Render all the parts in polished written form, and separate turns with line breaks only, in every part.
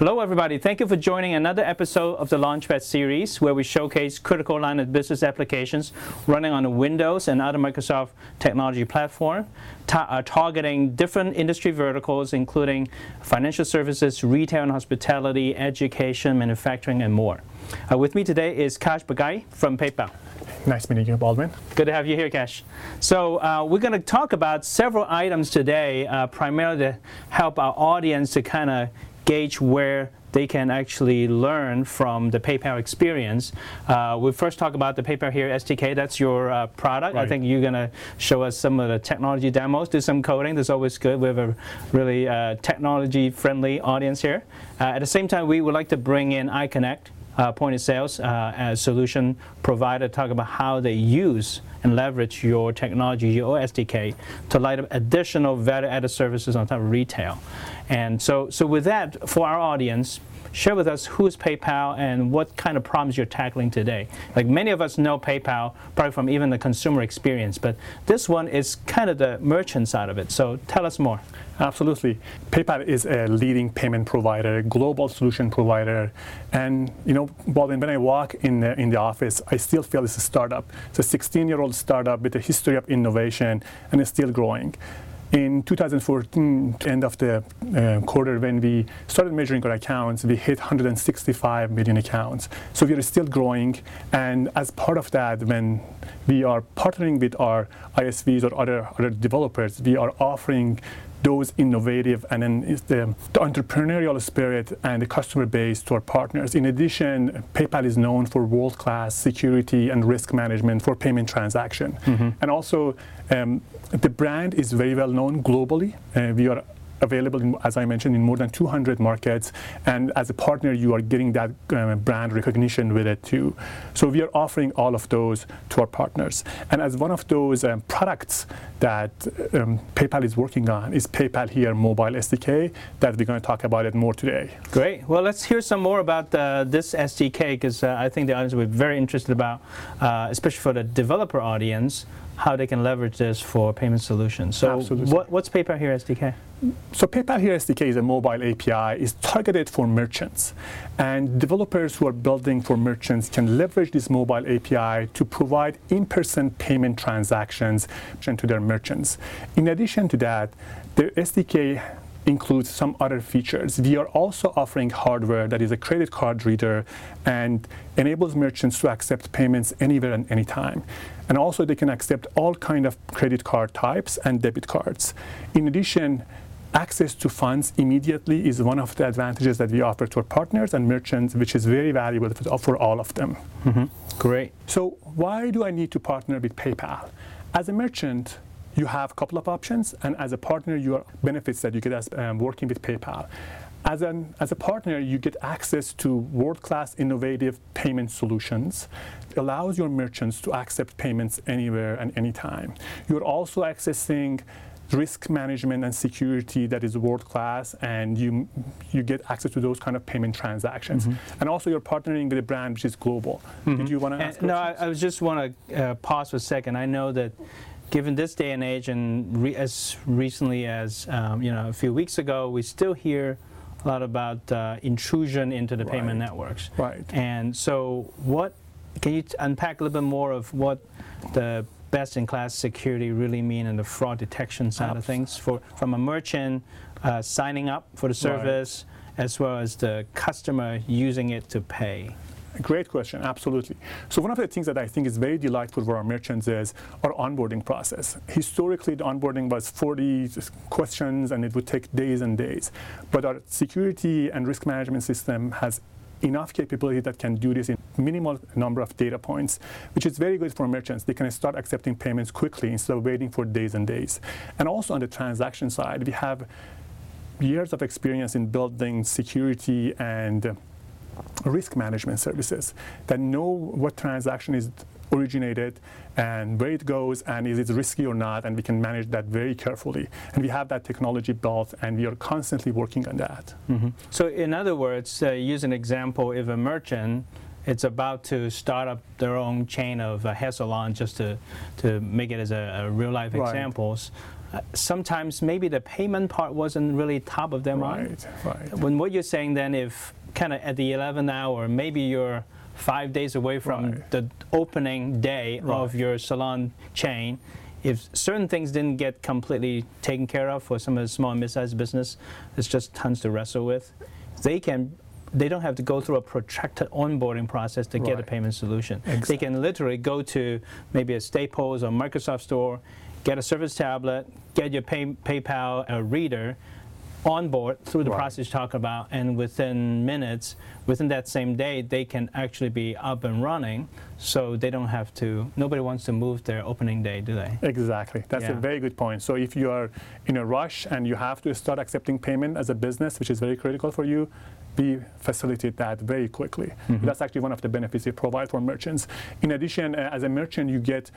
Hello everybody, thank you for joining another episode of the Launchpad series where we showcase critical line of business applications running on the Windows and other Microsoft technology platform, targeting different industry verticals including financial services, retail and hospitality, education, manufacturing, and more. With me today is Kash Bagai from PayPal.
Nice meeting you, Baldwin.
Good to have you here, Kash. So we're going to talk about several items today, primarily to help our audience to kind of gauge where they can actually learn from the PayPal experience. We'll first talk about the PayPal Here SDK. That's your product.
Right.
I think you're going to show us some of the technology demos, do some coding. That's always good. We have a really technology-friendly audience here. At the same time, we would like to bring in iConnect, point of sales as solution provider, talk about how they use and leverage your technology, your SDK, to light up additional value-added services on top of retail. And so with that, for our audience, share with us who is PayPal and what kind of problems you're tackling today. Like many of us know PayPal probably from even the consumer experience, but this one is kind of the merchant side of it. So tell us more.
Absolutely. PayPal is a leading payment provider, global solution provider. And, you know, Baldwin, when I walk in the office, I still feel it's a startup. It's a 16-year-old startup with a history of innovation, and it's still growing. In 2014, end of the quarter, when we started measuring our accounts, we hit 165 million accounts. So we are still growing. And as part of that, when we are partnering with our ISVs or other developers, we are offering those innovative and then is the entrepreneurial spirit and the customer base to our partners. In addition, PayPal is known for world-class security and risk management for payment transaction. Mm-hmm. And also, the brand is very well known globally. We are available, as I mentioned, in more than 200 markets. And as a partner, you are getting that brand recognition with it too. So we are offering all of those to our partners. And as one of those products that PayPal is working on is PayPal Here Mobile SDK, that we're going to talk about it more today.
Great. Well, let's hear some more about this SDK, because I think the audience will be very interested about, especially for the developer audience, how they can leverage this for payment solutions. So what's PayPal Here SDK?
So PayPal Here SDK is a mobile API, is targeted for merchants. And developers who are building for merchants can leverage this mobile API to provide in-person payment transactions to their merchants. In addition to that, the SDK includes some other features. We are also offering hardware that is a credit card reader and enables merchants to accept payments anywhere and anytime. And also they can accept all kind of credit card types and debit cards. In addition, access to funds immediately is one of the advantages that we offer to our partners and merchants, which is very valuable for all of them.
Mm-hmm. Great.
So why do I need to partner with PayPal? As a merchant, you have a couple of options, and as a partner, your benefits that you get as working with PayPal. As a partner, you get access to world-class innovative payment solutions. It allows your merchants to accept payments anywhere and anytime. You're also accessing risk management and security that is world-class, and you get access to those kind of payment transactions. Mm-hmm. And also you're partnering with a brand which is global. Mm-hmm. Did you want to ask?
No, I just want to pause for a second. I know that given this day and age, and as recently as a few weeks ago, we still hear a lot about intrusion into the payment networks.
Right.
And so can you unpack a little bit more of what the best-in-class security really mean and the fraud detection side of things from a merchant signing up for the service, right, as well as the customer using it to pay?
Great question, absolutely. So one of the things that I think is very delightful for our merchants is our onboarding process. Historically, the onboarding was 40 questions and it would take days and days. But our security and risk management system has enough capability that can do this in minimal number of data points, which is very good for merchants. They can start accepting payments quickly instead of waiting for days and days. And also on the transaction side, we have years of experience in building security and risk management services that know what transaction is originated and where it goes and is it risky or not, and we can manage that very carefully. And we have that technology built, and we are constantly working on that.
Mm-hmm. So in other words, use an example, if a merchant it's about to start up their own chain of hair salon, just to make it as a real life examples. Sometimes maybe the payment part wasn't really top of their mind.
Right.
When what you're saying then, if kind of at the 11th hour, maybe you're 5 days away from the opening day of your salon chain, if certain things didn't get completely taken care of for some of the small and mid-sized business, it's just tons to wrestle with. They don't have to go through a protracted onboarding process to get a payment solution.
Exactly.
They can literally go to maybe a Staples or Microsoft store, get a Surface tablet, get your PayPal reader on board through the process you talk about, and within minutes, within that same day, they can actually be up and running, so they don't have to, nobody wants to move their opening day, do they?
Exactly. That's a very good point. So if you are in a rush and you have to start accepting payment as a business, which is very critical for you, we facilitate that very quickly. That's actually one of the benefits we provide for merchants. In addition, as a merchant, you get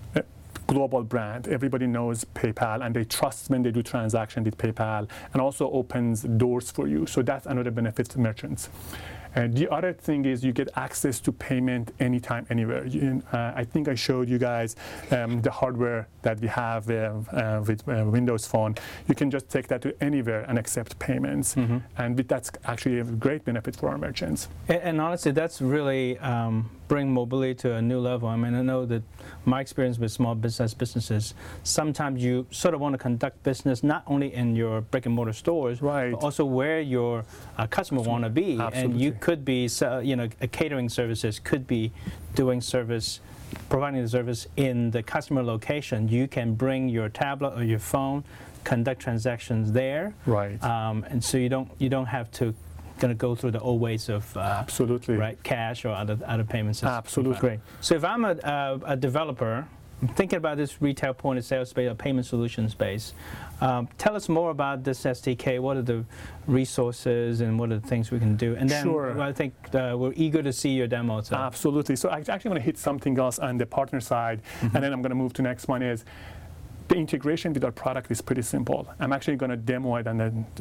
global brand. Everybody knows PayPal and they trust when they do transaction with PayPal, and also opens doors for you. So that's another benefit to merchants. And the other thing is you get access to payment anytime, anywhere. I think I showed you guys the hardware that we have with Windows Phone. You can just take that to anywhere and accept payments. And that's actually a great benefit for our merchants.
And honestly, that's really bring mobility to a new level. I mean, I know that my experience with small businesses, sometimes you sort of want to conduct business not only in your brick and mortar stores, but also where your customer want to be. And you could be, a catering services could be doing service, providing the service in the customer location. You can bring your tablet or your phone, conduct transactions there. And so you don't have to going to go through the old ways of cash or other payment systems.
Absolutely.
Great. So if I'm a developer, I'm thinking about this retail point of sale space, or payment solution space. Tell us more about this SDK. What are the resources and what are the things we can do? And then I think we're eager to see your demo. So.
Absolutely. So I actually want to hit something else on the partner side, and then I'm going to move to the next one is the integration with our product is pretty simple. I'm actually going to demo it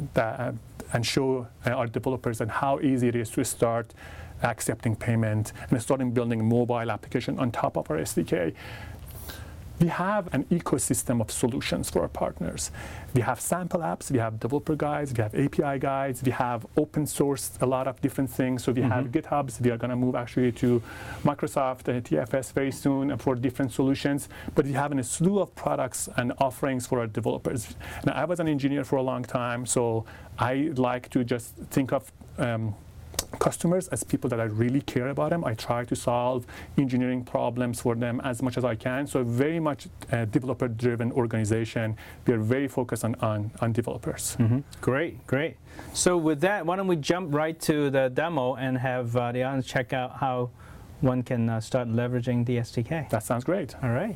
and show our developers and how easy it is to start accepting payment and starting building a mobile application on top of our SDK. We have an ecosystem of solutions for our partners. We have sample apps, we have developer guides, we have API guides, we have open source, a lot of different things. So we have GitHubs. We are going to move actually to Microsoft TFS very soon for different solutions. But we have a slew of products and offerings for our developers. Now, I was an engineer for a long time, so I like to just think of customers as people that I really care about them. I try to solve engineering problems for them as much as I can. So very much a developer-driven organization. We are very focused on developers.
Great. So with that, why don't we jump right to the demo and have the audience check out how one can start leveraging the SDK.
That sounds great.
All right.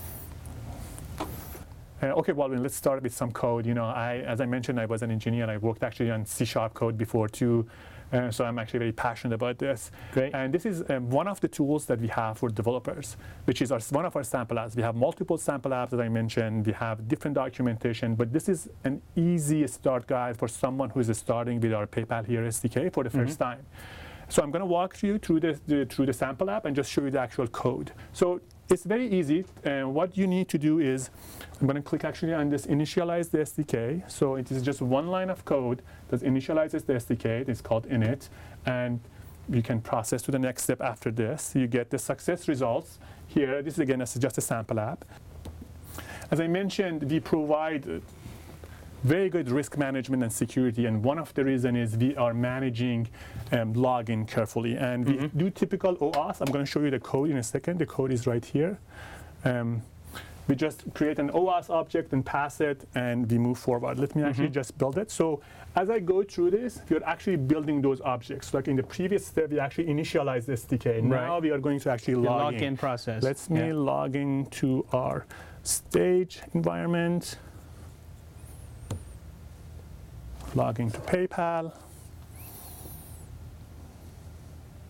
Okay, well, let's start with some code. As I mentioned, I was an engineer. And I worked actually on C# code before too. So I'm actually very passionate about this.
Great.
And this is one of the tools that we have for developers, which is one of our sample apps. We have multiple sample apps that I mentioned. We have different documentation, but this is an easy start guide for someone who is starting with our PayPal Here SDK for the first time. So I'm going to walk you through the sample app and just show you the actual code. So it's very easy. What you need to do is, I'm going to click actually on this initialize the SDK. So it is just one line of code that initializes the SDK. It's called init. And you can process to the next step after this. You get the success results here. This is again just a sample app. As I mentioned, we provide very good risk management and security, and one of the reasons is we are managing login carefully. And we do typical OAuth. I'm going to show you the code in a second. The code is right here. We just create an OAuth object and pass it, and we move forward. Let me actually just build it. So as I go through this, we're actually building those objects. Like in the previous step, we actually initialized the SDK. Now we are going to actually log in.
Process.
Let me log in to our stage environment. Logging to PayPal.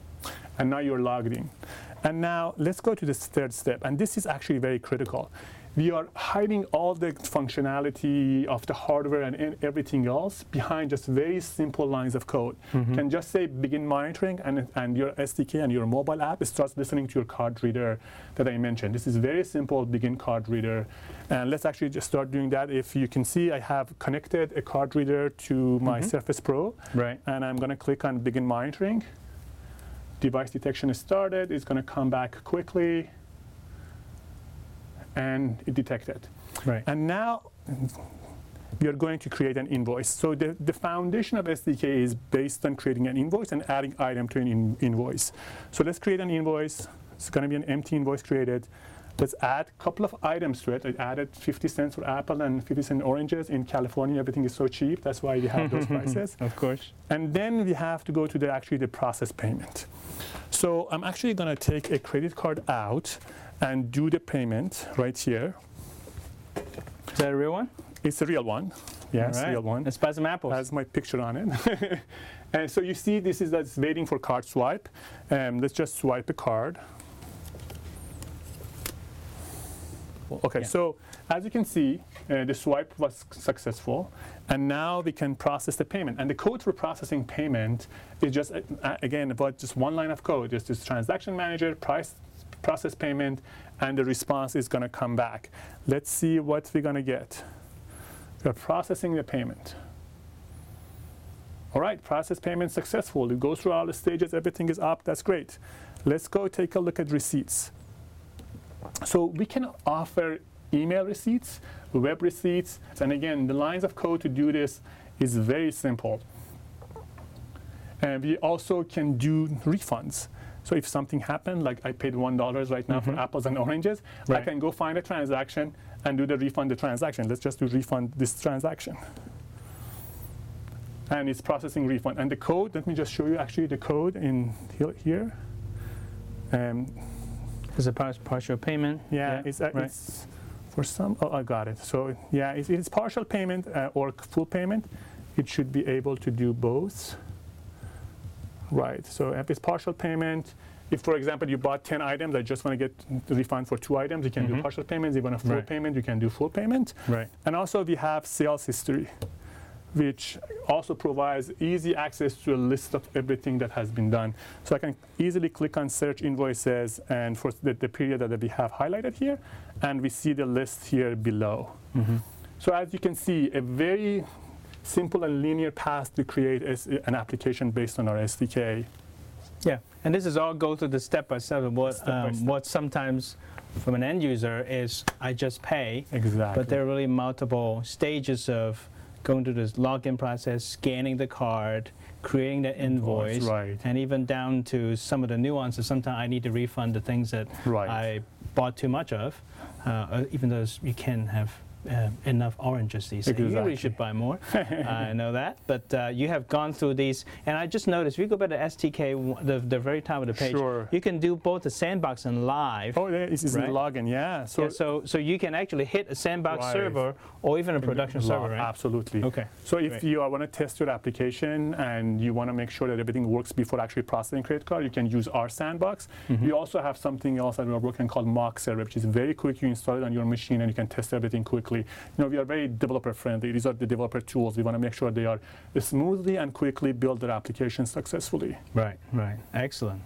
And now you're logged in. And now let's go to this third step. And this is actually very critical. we are hiding all the functionality of the hardware and everything else behind just very simple lines of code. Can just say begin monitoring, and your SDK and your mobile app starts listening to your card reader that I mentioned. This is very simple, begin card reader. And let's actually just start doing that. If you can see, I have connected a card reader to my Surface Pro.
Right.
And I'm going to click on begin monitoring. Device detection is started. It's going to come back quickly. And it detected.
Right.
And now we are going to create an invoice. So the foundation of SDK is based on creating an invoice and adding item to an invoice. So let's create an invoice. It's going to be an empty invoice created. Let's add a couple of items to it. I added 50 cents for apple and 50 cents oranges. In California, everything is so cheap. That's why we have those prices.
Of course.
And then we have to go to the process payment. So I'm actually going to take a credit card out and do the payment right here.
Is that a real one?
It's a real one. Yes,
All right.
real one.
Let's buy some apples.
Has my picture on it. And so you see this is that's waiting for card swipe. Let's just swipe the card. Okay, so as you can see, the swipe was successful, and now we can process the payment. And the code for processing payment is just, again, about just one line of code. Just this transaction manager, process payment, and the response is going to come back. Let's see what we're going to get. We're processing the payment. All right, process payment successful. It goes through all the stages, everything is up, that's great. Let's go take a look at receipts. So we can offer email receipts, web receipts, and again, the lines of code to do this is very simple. And we also can do refunds. So if something happened, like I paid $1 right now for apples and oranges, I can go find a transaction and do the refund the transaction. Let's just do refund this transaction. And it's processing refund. And the code, let me just show you actually the code in here.
It's a partial payment.
Yeah, it's for some, oh, I got it. So yeah, it's partial payment or full payment. It should be able to do both. Right, so if it's partial payment, if, for example, you bought 10 items, I just want to get the refund for 2 items, you can do partial payments. If you want a full payment, you can do full payment.
Right.
And also we have sales history, which also provides easy access to a list of everything that has been done. So I can easily click on search invoices and for the period that we have highlighted here, and we see the list here below. So as you can see, a very simple and linear path to create an application based on our SDK.
Yeah, and this is all go through the step-by-step of what sometimes from an end user is I just pay.
Exactly.
But there are really multiple stages of going through this login process, scanning the card, creating the invoice, and even down to some of the nuances. Sometimes I need to refund the things that I bought too much of, even though you can have enough oranges these days. You really should buy more. I know that. But you have gone through these. And I just noticed, if you go back to SDK, the very top of the page, you can do both the sandbox and live.
Oh, yeah, it's in the login, yeah.
So you can actually hit a sandbox server or even a production server, right?
Absolutely.
Okay.
So if you want to test your application and you want to make sure that everything works before actually processing credit card, you can use our sandbox. We also have something else that we're working on called mock server, which is very quick. You install it on your machine and you can test everything quickly. You know, we are very developer friendly. These are the developer tools. We want to make sure they are smoothly and quickly build their applications successfully.
Right. Excellent.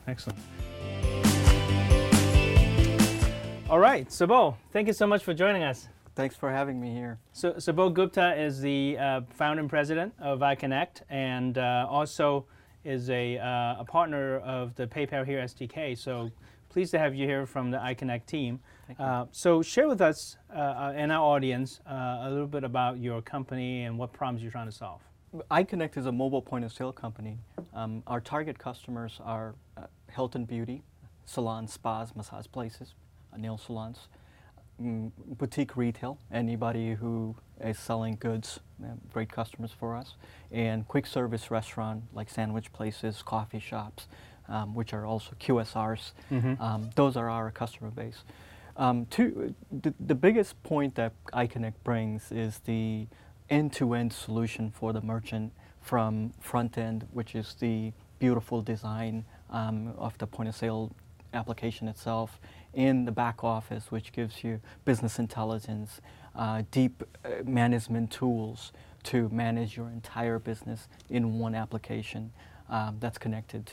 All right, Subodh, thank you so much for joining us.
Thanks for having me here.
So Subodh Gupta is the founder and president of iConnect, and also is a partner of the PayPal Here SDK. So pleased to have you here from the iConnect team.
Thank you.
So share with us and our audience a little bit about your company and what problems you're trying to solve.
iConnect is a mobile point-of-sale company. Our target customers are health and beauty, salons, spas, massage places, nail salons, boutique retail, anybody who is selling goods, great customers for us, and quick service restaurant like sandwich places, coffee shops, which are also QSRs. Those are our customer base. The biggest point that iConnect brings is the end-to-end solution for the merchant, from front end, which is the beautiful design of the point-of-sale application itself, in the back office, which gives you business intelligence, deep management tools to manage your entire business in one application that's connected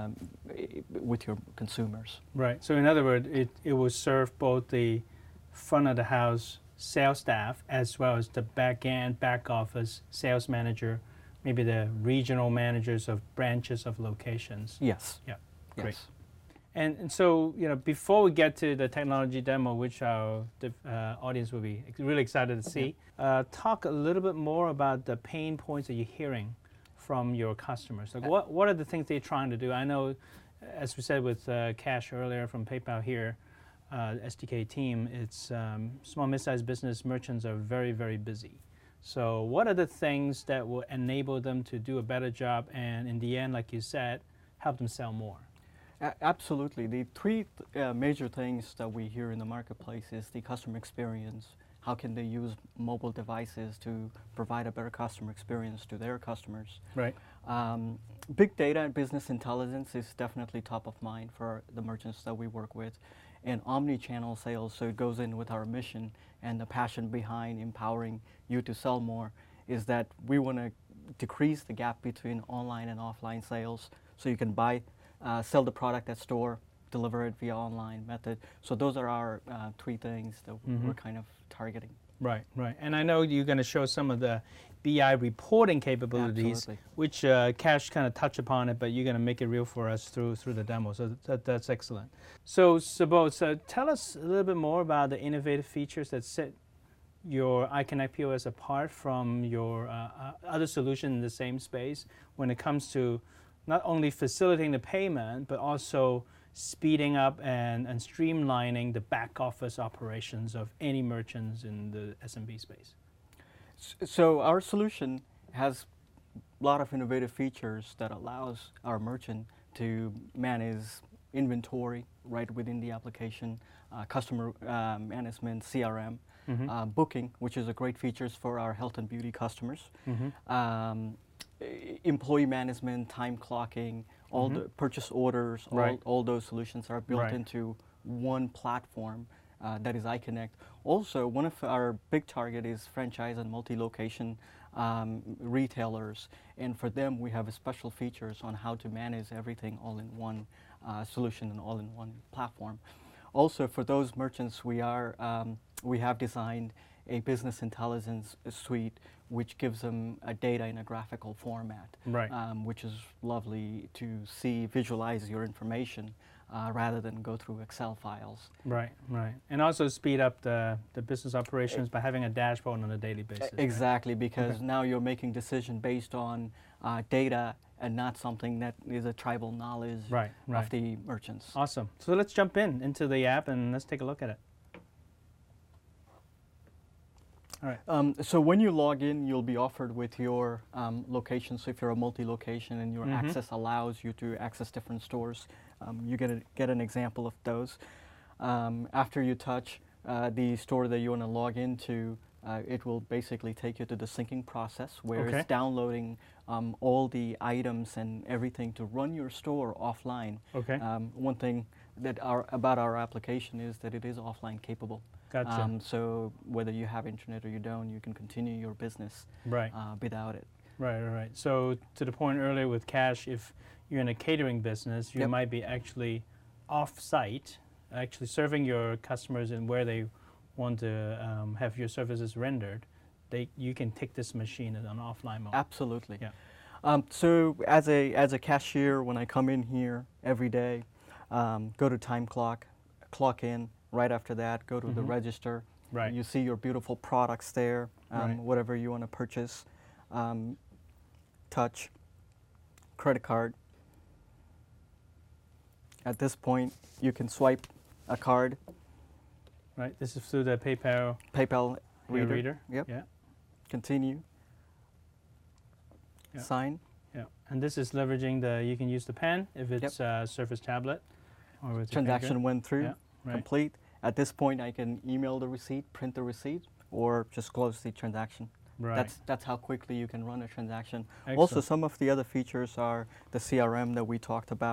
with your consumers.
Right. So in other words, it will serve both the front of the house sales staff as well as the back end, back office sales manager, maybe the regional managers of branches of locations.
Yes.
Yeah. Great.
Yes.
And so, before we get to the technology demo, which our audience will be really excited to see, talk a little bit more about the pain points that you're hearing from your customers. Like, what are the things they're trying to do? I know, as we said with Cash earlier from PayPal here, SDK team, it's small, mid-sized business merchants are very, very busy. So what are the things that will enable them to do a better job and, in the end, like you said, help them sell more?
Absolutely. The three major things that we hear in the marketplace is the customer experience. How can they use mobile devices to provide a better customer experience to their customers?
Right.
Big data and business intelligence is definitely top of mind for the merchants that we work with. And omni-channel sales, so it goes in with our mission and the passion behind empowering you to sell more, is that we want to decrease the gap between online and offline sales, so you can sell the product at store, deliver it via online method. So those are our three things that we're kind of targeting.
Right, right. And I know you're going to show some of the BI reporting capabilities,
Absolutely.
which Cash kind of touched upon it, but you're going to make it real for us through the demo. So that's excellent. So Subodh, tell us a little bit more about the innovative features that set your iConnect POS apart from your other solution in the same space when it comes to not only facilitating the payment, but also speeding up and streamlining the back office operations of any merchants in the SMB space.
So our solution has a lot of innovative features that allows our merchant to manage inventory right within the application, customer management, CRM, booking, which is a great features for our health and beauty customers, employee management, time clocking, all the purchase orders, all those solutions are built into one platform that is iConnect. Also, one of our big target is franchise and multi-location retailers, and for them we have special features on how to manage everything all in one solution and all in one platform. Also, for those merchants, we have designed a business intelligence suite which gives them data in a graphical format, which is lovely to see, visualize your information rather than go through Excel files.
Right, right. And also speed up the business operations by having a dashboard on a daily basis.
Exactly, because now you're making decisions based on data and not something that is a tribal knowledge of the merchants.
Awesome. So let's jump into the app and let's take a look at it. All right.
So when you log in, you'll be offered with your location. So if you're a multi-location and your access allows you to access different stores, you're going to get an example of those. After you touch the store that you want to log into, it will basically take you to the syncing process where it's downloading all the items and everything to run your store offline. One thing about our application is that it is offline capable.
Gotcha.
So whether you have internet or you don't, you can continue your business without it.
Right. So to the point earlier with Cash, if you're in a catering business, you might be actually off-site, actually serving your customers in where they want to have your services rendered. You can take this machine in an offline mode.
Absolutely.
Yeah.
So as a cashier, when I come in here every day, go to time clock in. Right after that, go to the register. You see your beautiful products there, whatever you want to purchase. Touch, credit card. At this point, you can swipe a card.
Right, this is through the PayPal reader.
Yep.
Yeah.
Continue.
Yeah.
Sign.
Yeah, and this is leveraging you can use the pen if it's a Surface tablet. Or with
Transaction went through,
Yeah.
complete. At this point, I can email the receipt, print the receipt, or just close the transaction.
Right.
That's how quickly you can run a transaction.
Excellent.
Also, some of the other features are the CRM that we talked about,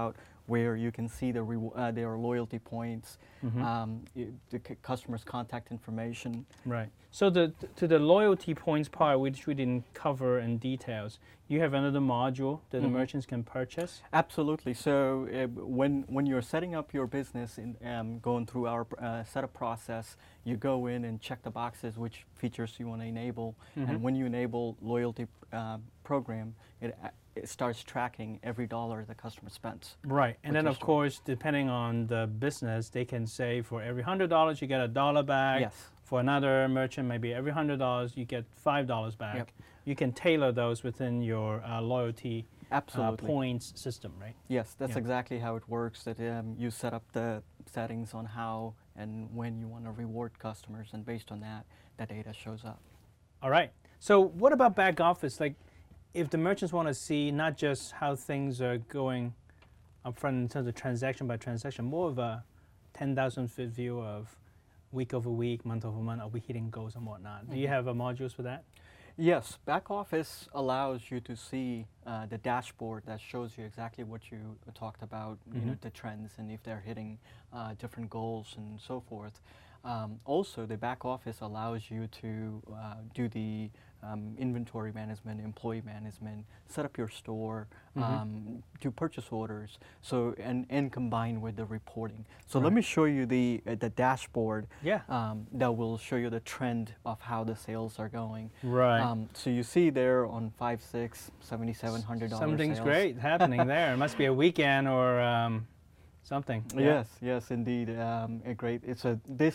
where you can see their loyalty points, the customer's contact information.
Right. So to the loyalty points part, which we didn't cover in details, you have another module that the merchants can purchase?
Absolutely. So when you're setting up your business and going through our setup process, you go in and check the boxes which features you want to enable. And when you enable loyalty program, it starts tracking every dollar the customer spends.
Right. And then, of course, depending on the business, they can say for every $100 you get $1 back.
Yes.
For another merchant, maybe every $100 you get $5 back.
Yep.
You can tailor those within your loyalty points system, right?
Yes, that's exactly how it works. That you set up the settings on how and when you want to reward customers, and based on that, the data shows up.
All right. So what about back office? Like, if the merchants want to see not just how things are going up front in terms of transaction by transaction, more of a 10,000-foot view of week over week, month over month, are we hitting goals and whatnot? Do you have modules for that?
Yes, back office allows you to see the dashboard that shows you exactly what you talked about, you know, the trends and if they're hitting different goals and so forth. Also, the back office allows you to do the inventory management, employee management, set up your store, do purchase orders, so and combine with the reporting. So let me show you the dashboard.
Yeah.
That will show you the trend of how the sales are going.
Right.
So you see there on 5, 6, $7,700
Something's
sales.
great happening there. It must be a weekend or something.
Yes, yes, indeed. Great. It's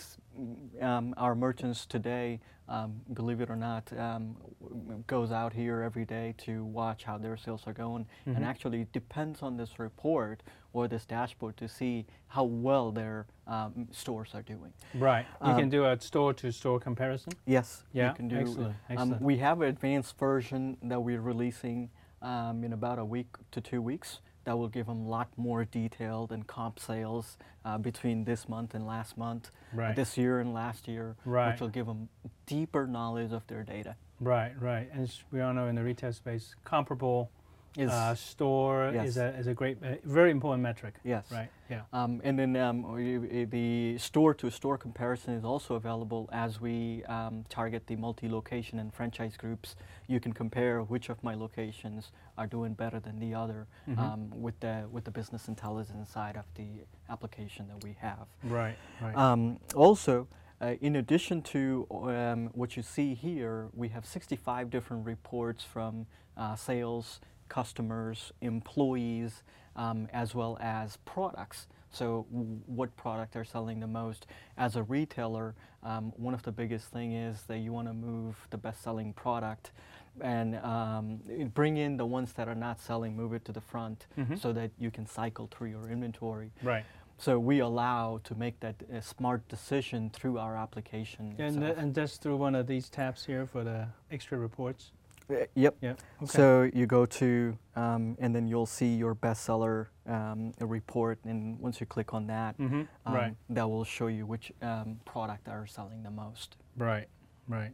our merchants today, believe it or not, goes out here every day to watch how their sales are going, and actually depends on this report or this dashboard to see how well their stores are doing.
Right. You can do a store-to-store comparison?
Yes.
Yeah.
You can do.
Excellent. Excellent.
We have an advanced version that we're releasing in about a week to 2 weeks. That will give them a lot more detailed and comp sales between this month and last month, this year and last year, which will give them deeper knowledge of their data.
Right, right. And as we all know in the retail space, comparable store is a great, very important metric.
Yes.
Right, yeah.
And then the store-to-store comparison is also available as we target the multi-location and franchise groups. You can compare which of my locations are doing better than the other with the business intelligence side of the application that we have.
Right, right.
Also, in addition to what you see here, we have 65 different reports from sales, customers, employees, as well as products. So what product are selling the most? As a retailer, one of the biggest thing is that you want to move the best-selling product and bring in the ones that are not selling, move it to the front so that you can cycle through your inventory.
Right.
So we allow to make that smart decision through our application.
And just through one of these tabs here for the extra reports?
Yep.
Okay.
So you go to, and then you'll see your bestseller report, and once you click on that, that will show you which product are selling the most.
Right, right.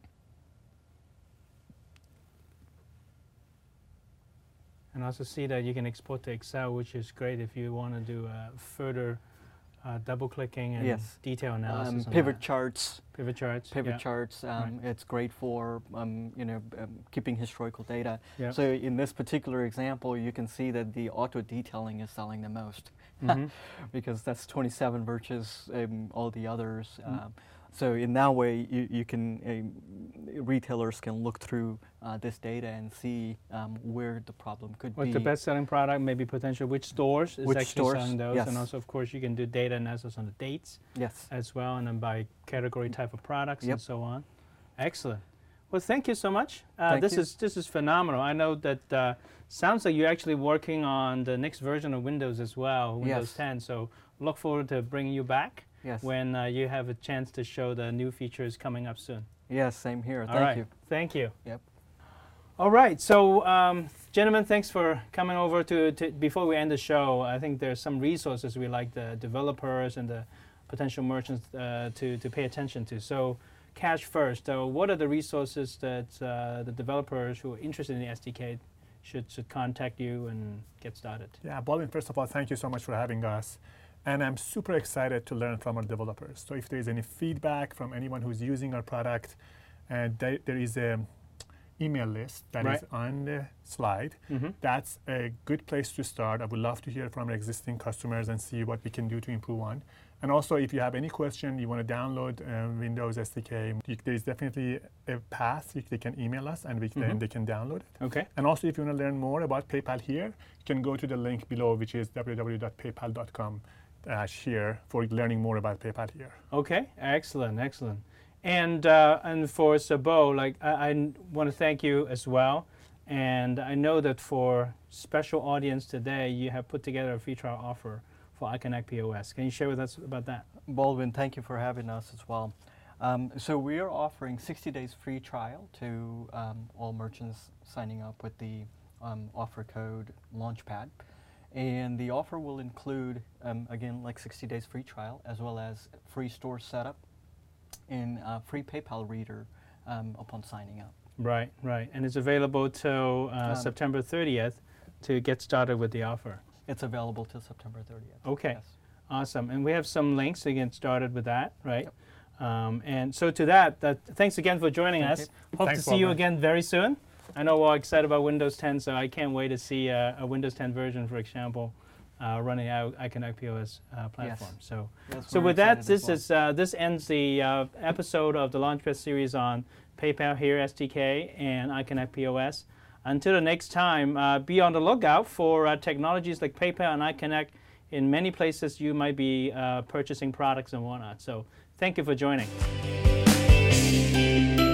And also see that you can export to Excel, which is great if you want to do further double-clicking and detail analysis.
Pivot charts.
Pivot charts.
Pivot charts. It's great for keeping historical data.
Yep.
So in this particular example, you can see that the auto detailing is selling the most because that's 27 versus all the others. So in that way, you can retailers can look through this data and see where the problem could be.
What's the best-selling product? Maybe potential which stores is actually selling those, and also, of course, you can do data analysis on the dates as well, and then by category type of products and so on. Excellent. Well, thank you so much. This is phenomenal. I know that sounds like you're actually working on the next version of Windows as well, Windows 10. So look forward to bringing you back. When you have a chance to show the new features coming up soon.
Yes, same here.
Thank you. Thank you.
Yep.
All right. So, gentlemen, thanks for coming over to before we end the show. I think there's some resources we like the developers and the potential merchants to pay attention to. So, cash first. So, what are the resources that the developers who are interested in the SDK should contact you and get started?
Yeah, Baldwin, first of all, thank you so much for having us. And I'm super excited to learn from our developers. So if there is any feedback from anyone who's using our product, there is an email list that is on the slide. That's a good place to start. I would love to hear from our existing customers and see what we can do to improve on. And also, if you have any question, you want to download Windows SDK, there is definitely a path. They can email us, and then they can download it.
Okay.
And also, if you want to learn more about PayPal here, you can go to the link below, which is www.paypal.com/here for learning more about PayPal here.
Okay, excellent. And for Sabo, like I want to thank you as well. And I know that for special audience today, you have put together a free trial offer for iConnect POS. Can you share with us about that?
Baldwin, thank you for having us as well. So we are offering 60 days free trial to all merchants signing up with the offer code Launchpad. And the offer will include, again, like 60 days free trial, as well as free store setup and free PayPal reader upon signing up.
Right. And it's available till September 30th to get started with the offer.
It's available till September 30th.
Okay.
Yes.
Awesome. And we have some links to get started with that, right? Yep. And so to that, thanks again for joining us. Hope to see you again very soon. I know we're all excited about Windows 10, so I can't wait to see a Windows 10 version, for example, running out iConnect POS platform.
Yes.
So with that, this ends the episode of the Launchpad series on PayPal Here SDK and iConnect POS. Until the next time, be on the lookout for technologies like PayPal and iConnect in many places you might be purchasing products and whatnot. So thank you for joining.